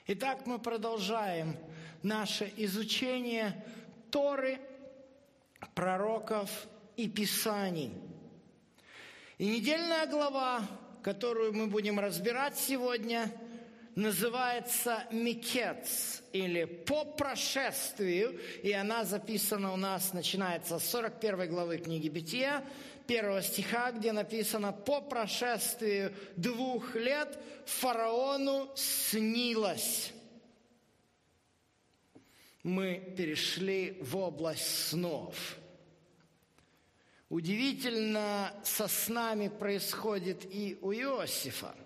Итак, мы продолжаем наше изучение Торы, пророков и Писаний. И недельная глава, которую мы будем разбирать сегодня, называется «Микец» или «По прошествию», и она записана у нас, начинается с 41 главы книги Бытия, 1 стиха, где написано: «По прошествию 2 лет фараону снилось». Мы перешли в область снов. Удивительно, со снами происходит и у Иосифа.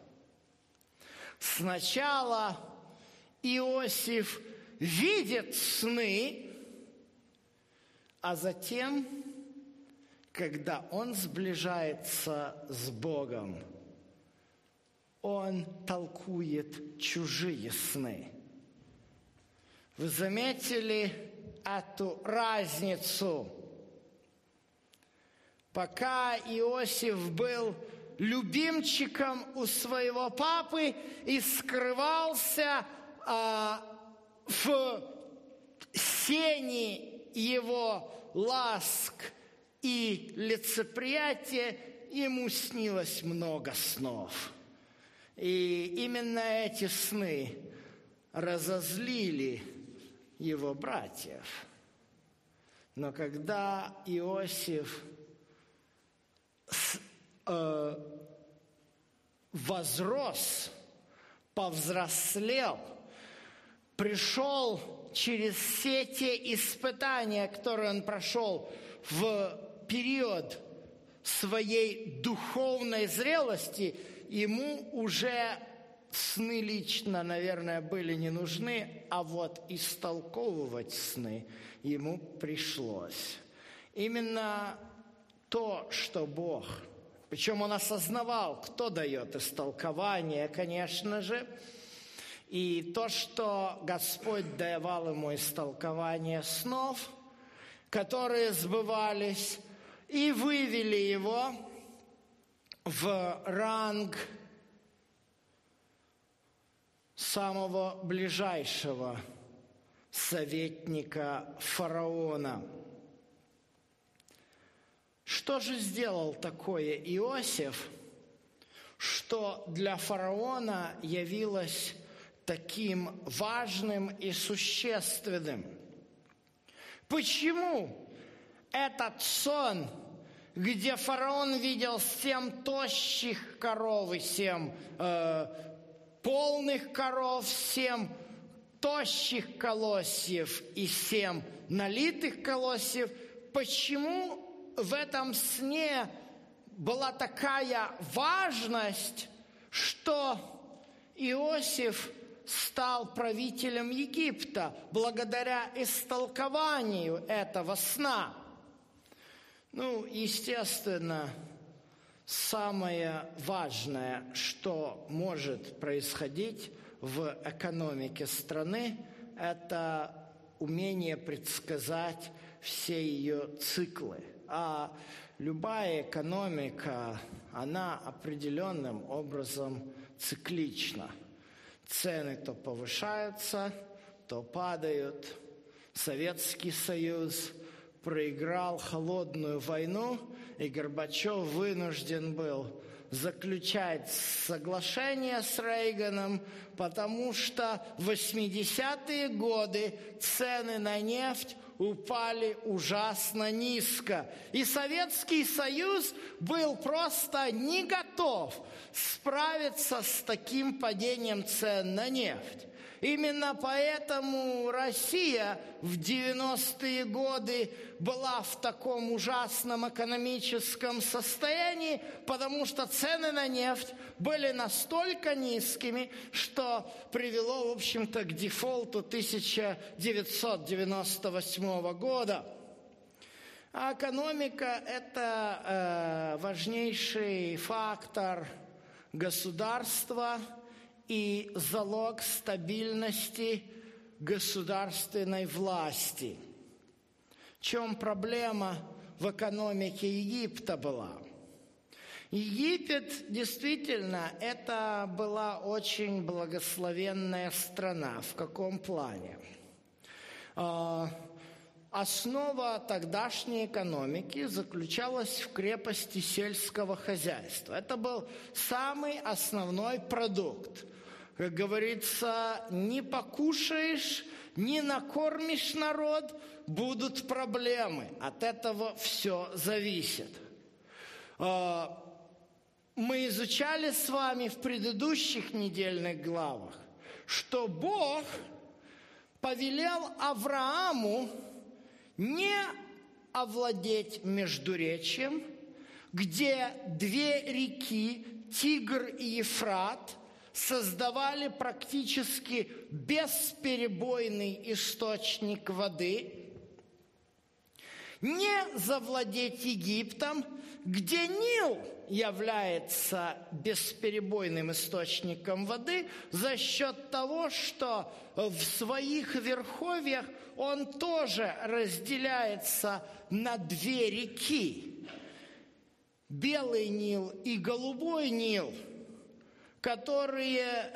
Сначала Иосиф видит сны, а затем, когда он сближается с Богом, он толкует чужие сны. Вы заметили эту разницу? Пока Иосиф был любимчиком у своего папы и скрывался в сене его ласк и лицеприятия, ему снилось много снов. И именно эти сны разозлили его братьев. Но когда Иосиф возрос, повзрослел, пришел через все те испытания, которые он прошел в период своей духовной зрелости, ему уже сны лично, наверное, были не нужны, а вот истолковывать сны ему пришлось. Именно то, что Бог, причем он осознавал, кто дает истолкование, конечно же, и то, что Господь давал ему истолкование снов, которые сбывались, и вывели его в ранг самого ближайшего советника фараона. Что же сделал такое Иосиф, что для фараона явилось таким важным и существенным? Почему этот сон, где фараон видел 7 тощих коров и 7 полных коров, 7 тощих колосьев и 7 налитых колосьев, почему в этом сне была такая важность, что Иосиф стал правителем Египта благодаря истолкованию этого сна? Естественно, самое важное, что может происходить в экономике страны, это умение предсказать все ее циклы. А любая экономика, она определенным образом циклична. Цены то повышаются, то падают. Советский Союз проиграл холодную войну, и Горбачев вынужден был заключать соглашение с Рейганом, потому что в 80-е годы цены на нефть упали ужасно низко. И Советский Союз был просто не готов справиться с таким падением цен на нефть. Именно поэтому Россия в 90-е годы была в таком ужасном экономическом состоянии, потому что цены на нефть были настолько низкими, что привело, в общем-то, к дефолту 1998 года. А экономика – это важнейший фактор государства и залог стабильности государственной власти. В чем проблема в экономике Египта была? Египет, действительно, это была очень благословенная страна. В каком плане? Основа тогдашней экономики заключалась в крепости сельского хозяйства. Это был самый основной продукт. Как говорится, не покушаешь, не накормишь народ, будут проблемы. От этого все зависит. Мы изучали с вами в предыдущих недельных главах, что Бог повелел Аврааму не овладеть Междуречьем, где две реки, Тигр и Ефрат, создавали практически бесперебойный источник воды, не завладеть Египтом, где Нил является бесперебойным источником воды за счет того, что в своих верховьях он тоже разделяется на две реки. Белый Нил и Голубой Нил, которые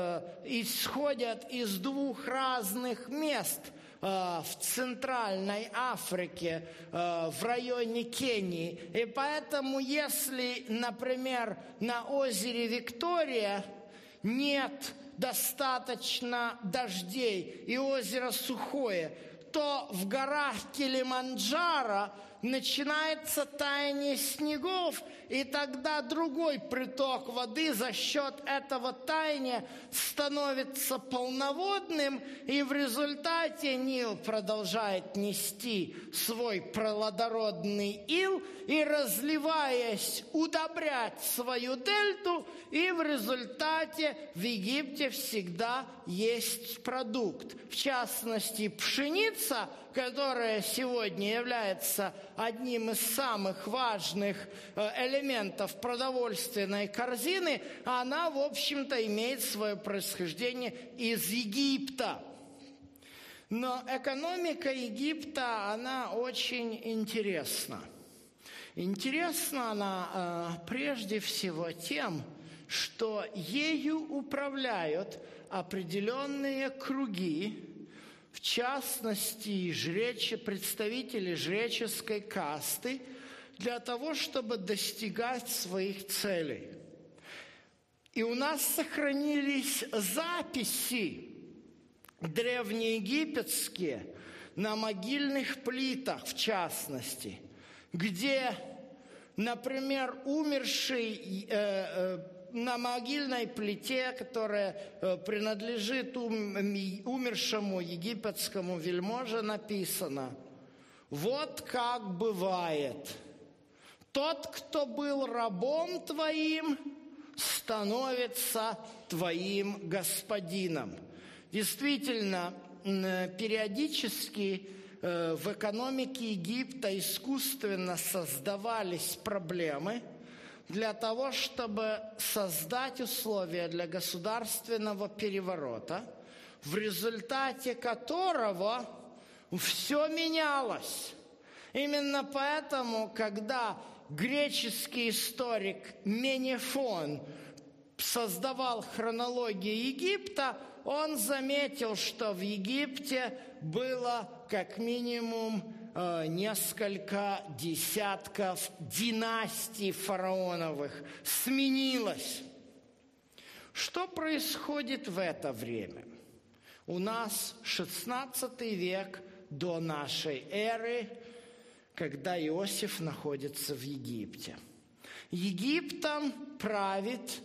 исходят из двух разных мест в Центральной Африке, в районе Кении. И поэтому, если, например, на озере Виктория нет достаточно дождей и озеро сухое, то в горах Килиманджаро начинается таяние снегов, и тогда другой приток воды за счет этого таяния становится полноводным, и в результате Нил продолжает нести свой плодородный ил и, разливаясь, удобрять свою дельту, и в результате в Египте всегда есть продукт. В частности, пшеница, которая сегодня является одним из самых важных элементов продовольственной корзины, она, в общем-то, имеет свое происхождение из Египта. Но экономика Египта, она очень интересна. Интересна она прежде всего тем, что ею управляют определенные круги, в частности, представители жреческой касты, для того, чтобы достигать своих целей. И у нас сохранились записи древнеегипетские на могильных плитах, в частности, где, например, умерший на могильной плите, которая принадлежит умершему египетскому вельможе, написано: «Вот как бывает, тот, кто был рабом твоим, становится твоим господином». Действительно, периодически в экономике Египта искусственно создавались проблемы для того, чтобы создать условия для государственного переворота, в результате которого все менялось. Именно поэтому, когда греческий историк Менефон создавал хронологию Египта, он заметил, что в Египте было как минимум несколько десятков династий фараоновых. Сменилось. Что происходит в это время? У нас 16 век до нашей эры, когда Иосиф находится в Египте. Египтом правит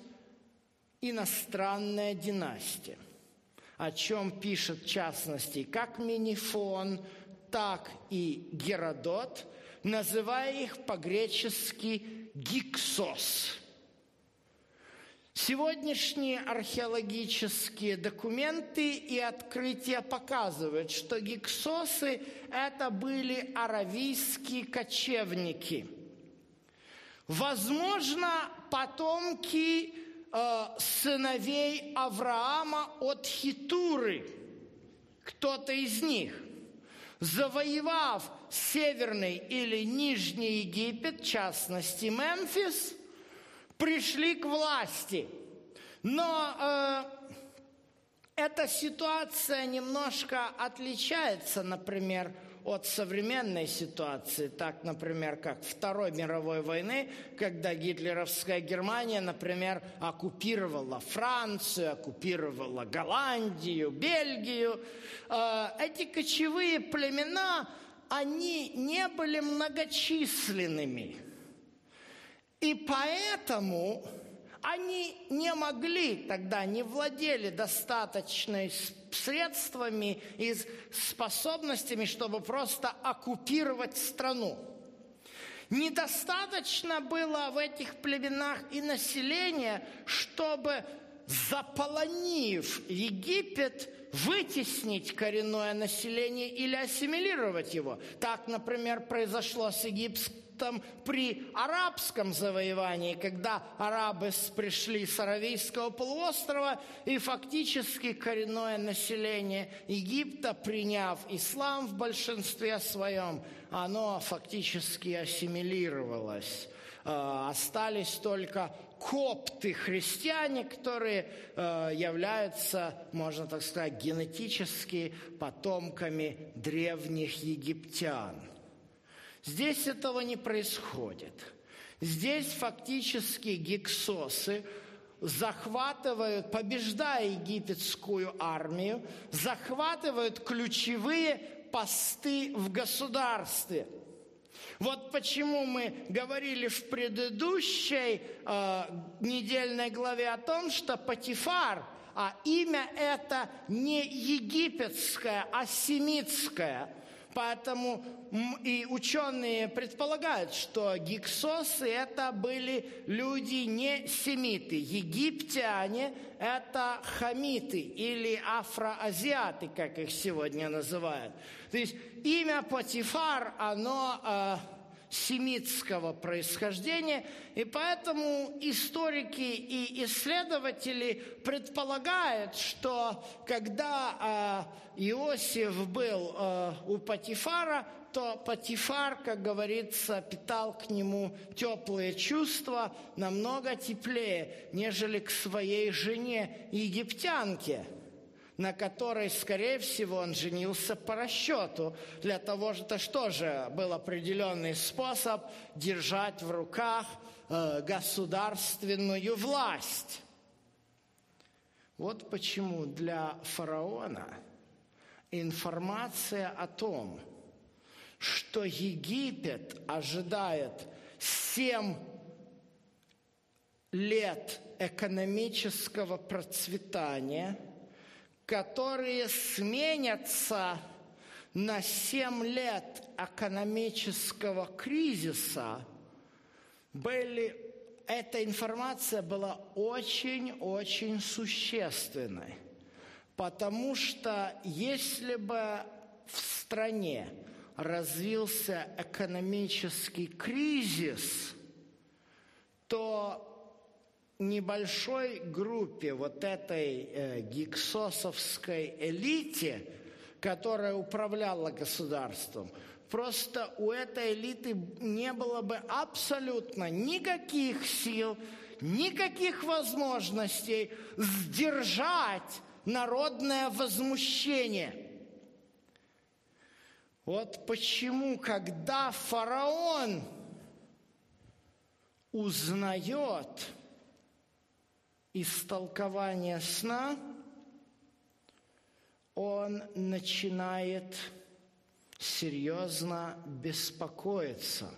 иностранная династия, о чем пишет, в частности, как Менефон, так и Геродот, называя их по-гречески «гиксос». Сегодняшние археологические документы и открытия показывают, что гиксосы – это были аравийские кочевники. Возможно, потомки сыновей Авраама от Хитуры, кто-то из них, завоевав Северный или Нижний Египет, в частности Мемфис, пришли к власти. Но эта ситуация немножко отличается, например, от современной ситуации. Так, например, как Второй мировой войны, когда гитлеровская Германия, например, оккупировала Францию, оккупировала Голландию, Бельгию. Эти кочевые племена, они не были многочисленными. И поэтому они не могли тогда, не владели достаточными средствами и способностями, чтобы просто оккупировать страну. Недостаточно было в этих племенах и населения, чтобы, заполонив Египет, вытеснить коренное население или ассимилировать его. Так, например, произошло с Египтом при арабском завоевании, когда арабы пришли с Аравийского полуострова, и фактически коренное население Египта, приняв ислам в большинстве своем, оно фактически ассимилировалось. Остались только копты-христиане, которые являются, можно так сказать, генетически потомками древних египтян. Здесь этого не происходит. Здесь фактически гиксосы захватывают, побеждая египетскую армию, захватывают ключевые посты в государстве. Вот почему мы говорили в предыдущей недельной главе о том, что Потифар, а имя это не египетское, а семитское. Поэтому и ученые предполагают, что гиксосы это были люди не семиты. Египтяне это хамиты или афроазиаты, как их сегодня называют. То есть имя Потифар, оно семитского происхождения, и поэтому историки и исследователи предполагают, что когда Иосиф был у Потифара, то Потифар, как говорится, питал к нему теплые чувства, намного теплее, нежели к своей жене египтянке, на которой, скорее всего, он женился по расчету. Для того, что же был определенный способ держать в руках государственную власть. Вот почему для фараона информация о том, что Египет ожидает 7 лет экономического процветания, которые сменятся на 7 лет экономического кризиса, эта информация была очень-очень существенной. Потому что если бы в стране развился экономический кризис, то небольшой группе, вот этой гиксосовской элите, которая управляла государством, просто у этой элиты не было бы абсолютно никаких сил, никаких возможностей сдержать народное возмущение. Вот почему, когда фараон узнает истолкование сна, он начинает серьезно беспокоиться.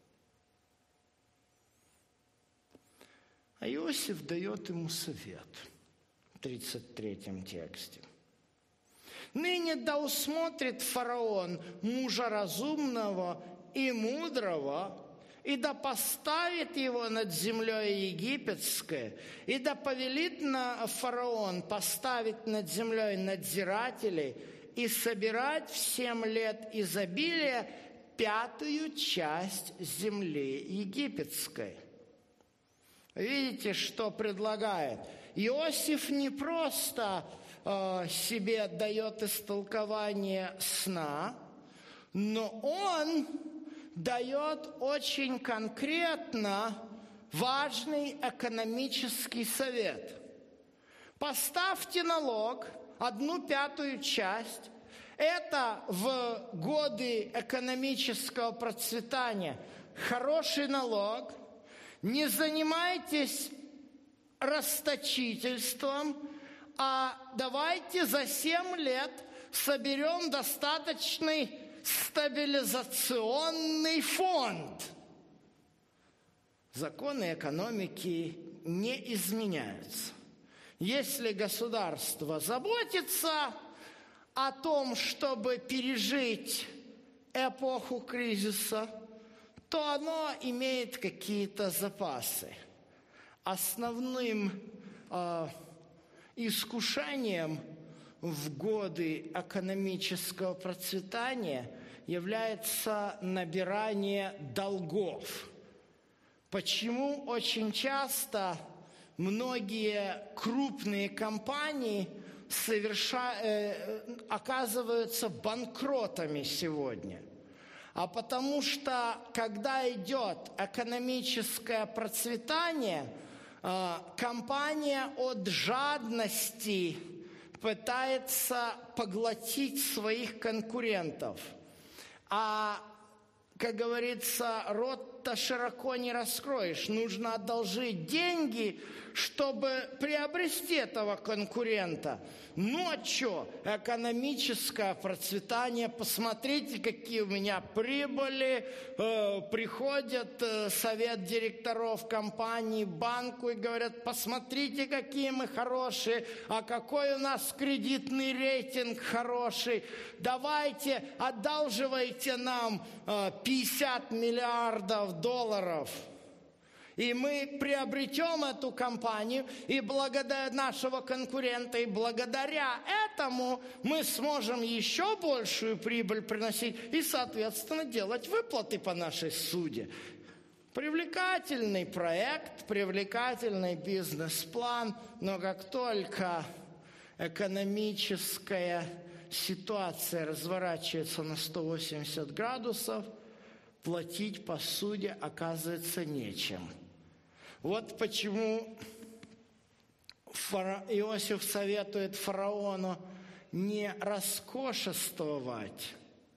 А Иосиф дает ему совет в 33 тексте. «Ныне да усмотрит фараон мужа разумного и мудрого, и да поставит его над землей египетской, и да повелит на фараон поставить над землей надзирателей и собирать в 7 лет изобилия 5-ю часть земли египетской». Видите, что предлагает? Иосиф не просто себе дает истолкование сна, но он дает очень конкретно важный экономический совет. Поставьте налог, 1/5 часть. Это в годы экономического процветания хороший налог. Не занимайтесь расточительством, а давайте за 7 лет соберем достаточный стабилизационный фонд. Законы экономики не изменяются. Если государство заботится о том, чтобы пережить эпоху кризиса, то оно имеет какие-то запасы. Основным искушением в годы экономического процветания является набирание долгов. Почему очень часто многие крупные компании оказываются банкротами сегодня? А потому что, когда идет экономическое процветание, компания от жадности пытается поглотить своих конкурентов. А, как говорится, рот-то широко не раскроешь. Нужно одолжить деньги, чтобы приобрести этого конкурента. Ну а что? Экономическое процветание. Посмотрите, какие у меня прибыли. Приходят совет директоров компании, банку и говорят: посмотрите, какие мы хорошие, а какой у нас кредитный рейтинг хороший. Давайте, одалживайте нам 50 миллиардов долларов. И мы приобретем эту компанию, и благодаря нашего конкурента, и благодаря этому мы сможем еще большую прибыль приносить и, соответственно, делать выплаты по нашей суде. Привлекательный проект, привлекательный бизнес-план, но как только экономическая ситуация разворачивается на 180 градусов, платить по суде оказывается нечем. Вот почему Иосиф советует фараону не роскошествовать,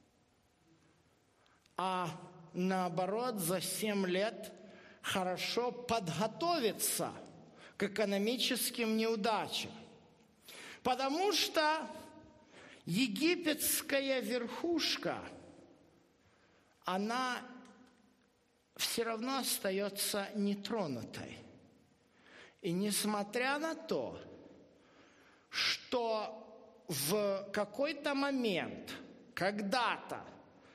а наоборот за 7 лет хорошо подготовиться к экономическим неудачам. Потому что египетская верхушка, она все равно остается нетронутой. И несмотря на то, что в какой-то момент, когда-то,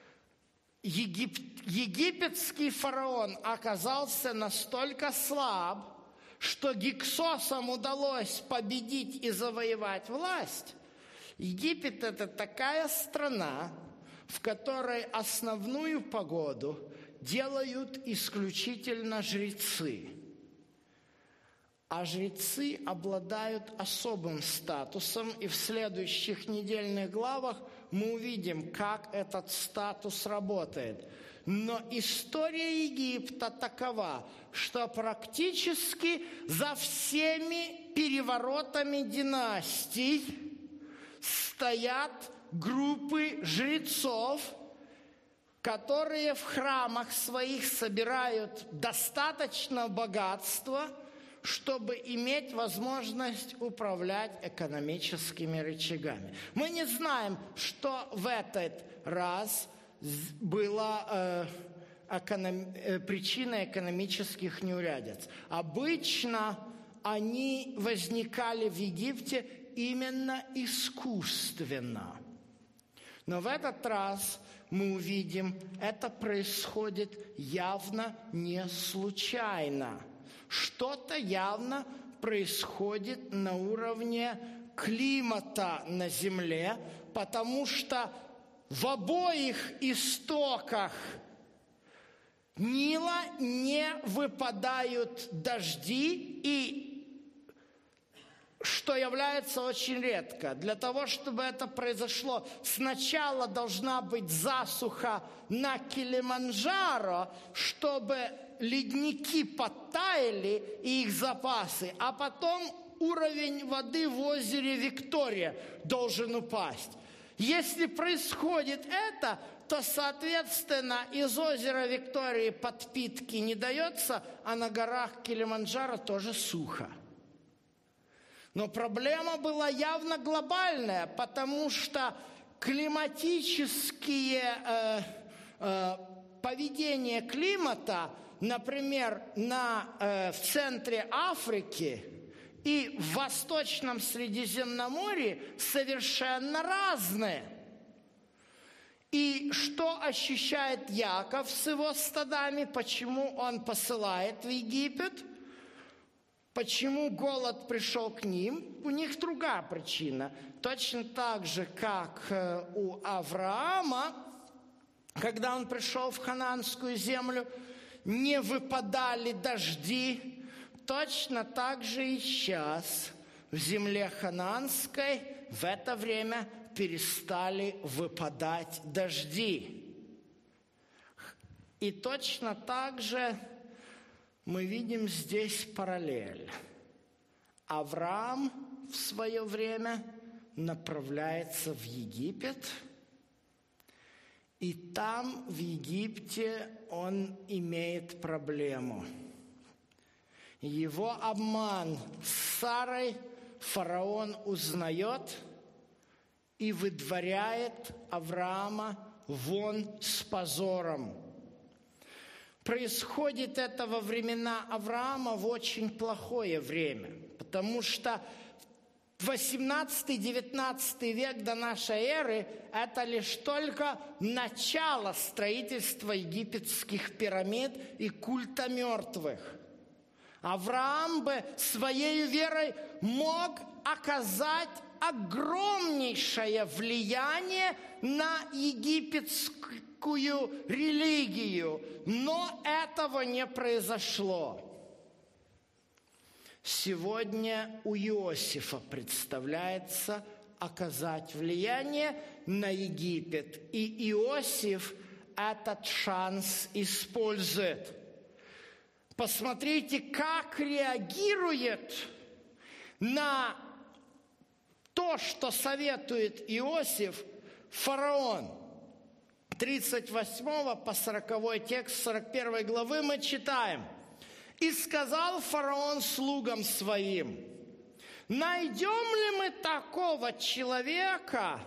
египетский фараон оказался настолько слаб, что Гиксосам удалось победить и завоевать власть. Египет – это такая страна, в которой основную погоду делают исключительно жрецы. А жрецы обладают особым статусом, и в следующих недельных главах мы увидим, как этот статус работает. Но история Египта такова, что практически за всеми переворотами династий стоят группы жрецов, которые в храмах своих собирают достаточно богатства, чтобы иметь возможность управлять экономическими рычагами. Мы не знаем, что в этот раз была причиной экономических неурядиц. Обычно они возникали в Египте именно искусственно. Но в этот раз мы увидим, это происходит явно не случайно. Что-то явно происходит на уровне климата на Земле, потому что в обоих истоках Нила не выпадают дожди, и что является очень редко. Для того, чтобы это произошло, сначала должна быть засуха на Килиманджаро, чтобы ледники подтаяли и их запасы, а потом уровень воды в озере Виктория должен упасть. Если происходит это, то, соответственно, из озера Виктории подпитки не дается, а на горах Килиманджаро тоже сухо. Но проблема была явно глобальная, потому что климатические поведение климата, например, в центре Африки и в Восточном Средиземноморье совершенно разные. И что ощущает Яков с его стадами, почему он посылает в Египет, почему голод пришел к ним, у них другая причина. Точно так же, как у Авраама, когда он пришел в Ханаанскую землю, не выпадали дожди, точно так же и сейчас в земле Ханаанской в это время перестали выпадать дожди. И точно так же мы видим здесь параллель. Авраам в свое время направляется в Египет, и там, в Египте, он имеет проблему. Его обман с Сарой фараон узнает и выдворяет Авраама вон с позором. Происходит это во времена Авраама в очень плохое время, потому что 18-19 век до нашей эры – это лишь только начало строительства египетских пирамид и культа мертвых. Авраам бы своей верой мог оказать огромнейшее влияние на египетскую религию, но этого не произошло. Сегодня у Иосифа представляется оказать влияние на Египет, и Иосиф этот шанс использует. Посмотрите, как реагирует на то, что советует Иосиф, фараон. 38 по 40 текст 41 главы мы читаем. «И сказал фараон слугам своим: найдем ли мы такого человека,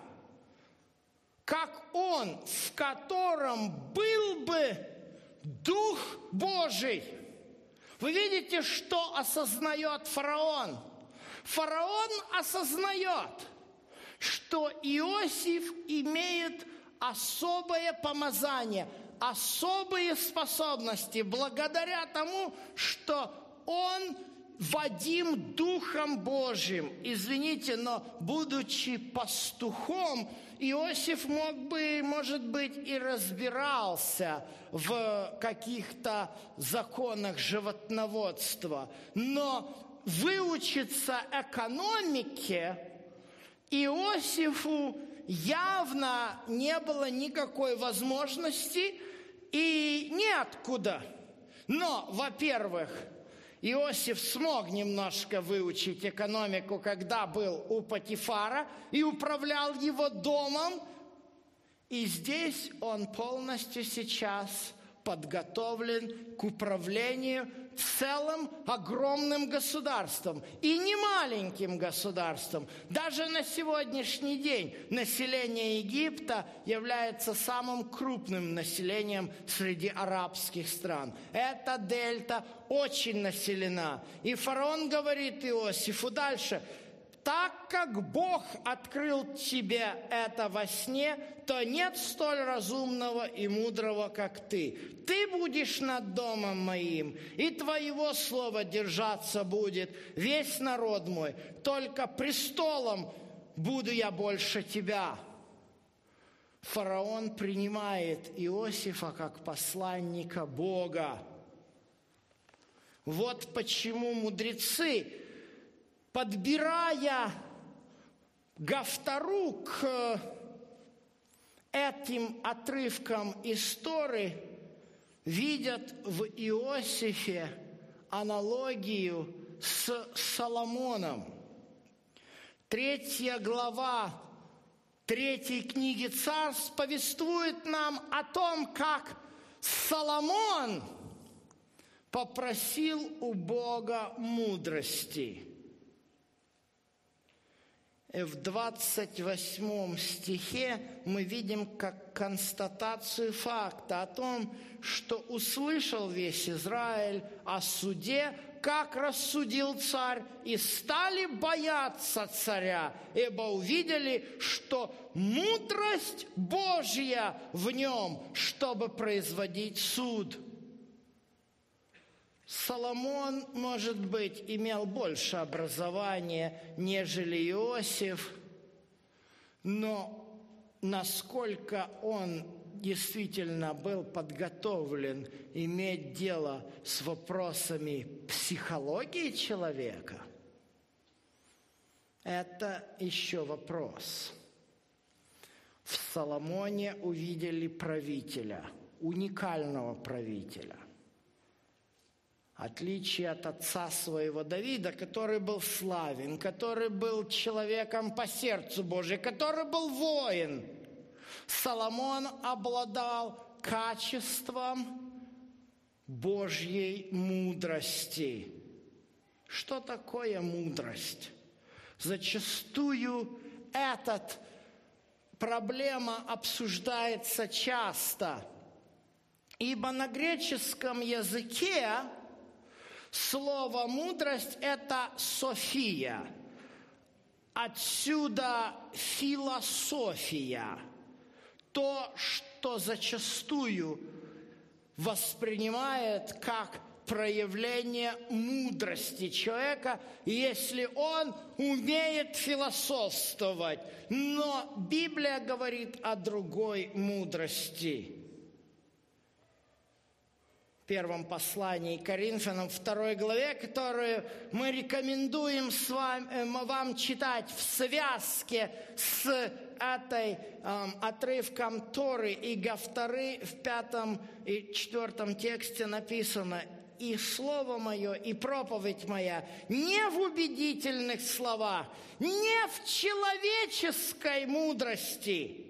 как он, в котором был бы Дух Божий?» Вы видите, что осознает фараон? Фараон осознает, что Иосиф имеет особое помазание, особые способности, благодаря тому, что он водим Духом Божьим. Извините, но будучи пастухом, Иосиф может быть, и разбирался в каких-то законах животноводства, но выучиться экономике Иосифу явно не было никакой возможности и неоткуда. Но, во-первых, Иосиф смог немножко выучить экономику, когда был у Потифара и управлял его домом. И здесь он полностью сейчас подготовлен к управлению целым огромным государством. И не маленьким государством. Даже на сегодняшний день население Египта является самым крупным населением среди арабских стран. Эта дельта очень населена. И фараон говорит Иосифу дальше: «Так как Бог открыл тебе это во сне, то нет столь разумного и мудрого, как ты. Ты будешь над домом моим, и твоего слова держаться будет весь народ мой. Только престолом буду я больше тебя». Фараон принимает Иосифа как посланника Бога. Вот почему мудрецы подбирая Гавтору к этим отрывкам истории, видят в Иосифе аналогию с Соломоном. 3 глава 3 книги Царств повествует нам о том, как Соломон попросил у Бога мудрости. В 28 стихе мы видим как констатацию факта о том, что услышал весь Израиль о суде, как рассудил царь, и стали бояться царя, ибо увидели, что мудрость Божья в нем, чтобы производить суд. Соломон, может быть, имел больше образования, нежели Иосиф, но насколько он действительно был подготовлен иметь дело с вопросами психологии человека, это еще вопрос. В Соломоне увидели правителя, уникального правителя. Отличие от отца своего Давида, который был славен, который был человеком по сердцу Божию, который был воин. Соломон обладал качеством Божьей мудрости. Что такое мудрость? Зачастую эта проблема обсуждается часто, ибо на греческом языке слово «мудрость» – это «софия». Отсюда философия. То, что зачастую воспринимает как проявление мудрости человека, если он умеет философствовать. Но Библия говорит о другой мудрости. В первом послании к Коринфянам, 2 главе, которую мы рекомендуем вам читать в связке с отрывком Торы и Гавторы, в 5 и 4 тексте написано: «И слово мое, и проповедь моя не в убедительных словах, не в человеческой мудрости,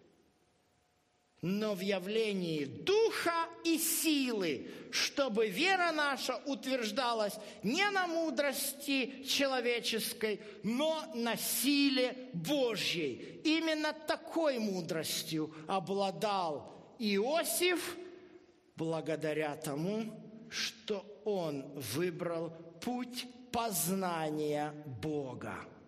но в явлении духа и силы, чтобы вера наша утверждалась не на мудрости человеческой, но на силе Божьей». Именно такой мудростью обладал Иосиф, благодаря тому, что он выбрал путь познания Бога.